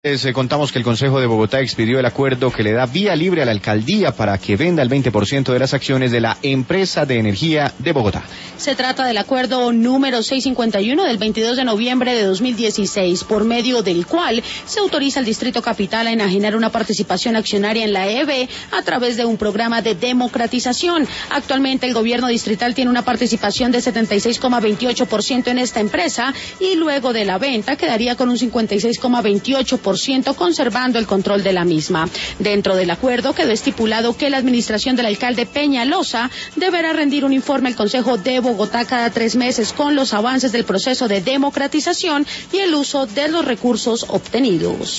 Contamos que el Consejo de Bogotá expidió el acuerdo que le da vía libre a la alcaldía para que venda el 20% de las acciones de la empresa de energía de Bogotá. Se trata del acuerdo número 651 del 22 de noviembre de 2016, por medio del cual se autoriza al Distrito Capital a enajenar una participación accionaria en la EB a través de un programa de democratización. Actualmente el gobierno distrital tiene una participación de 76,28% en esta empresa y luego de la venta quedaría con un 56,28%, conservando el control de la misma. Dentro del acuerdo quedó estipulado que la administración del alcalde Peñalosa deberá rendir un informe al Consejo de Bogotá cada 3 meses con los avances del proceso de democratización y el uso de los recursos obtenidos.